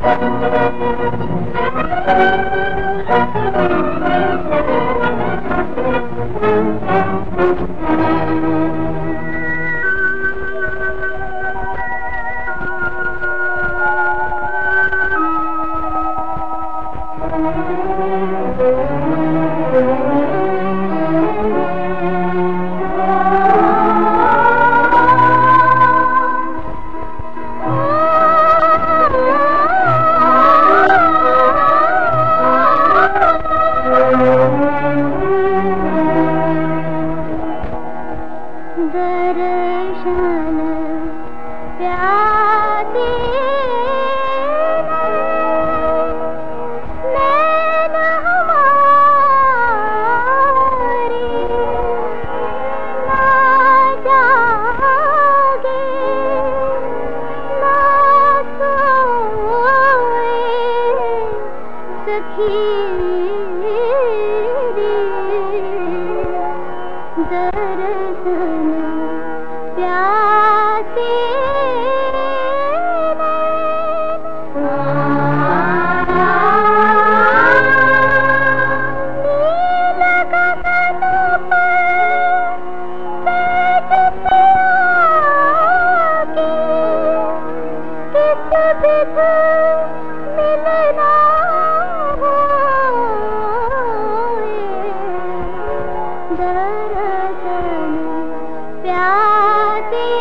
दर्शन प्यासे नैन हमारे ना जागे ना सोए सखी दर्शन प्यासे नील गगन पर बैठते आगे किस विध मिलना होए दर्शन प्यासे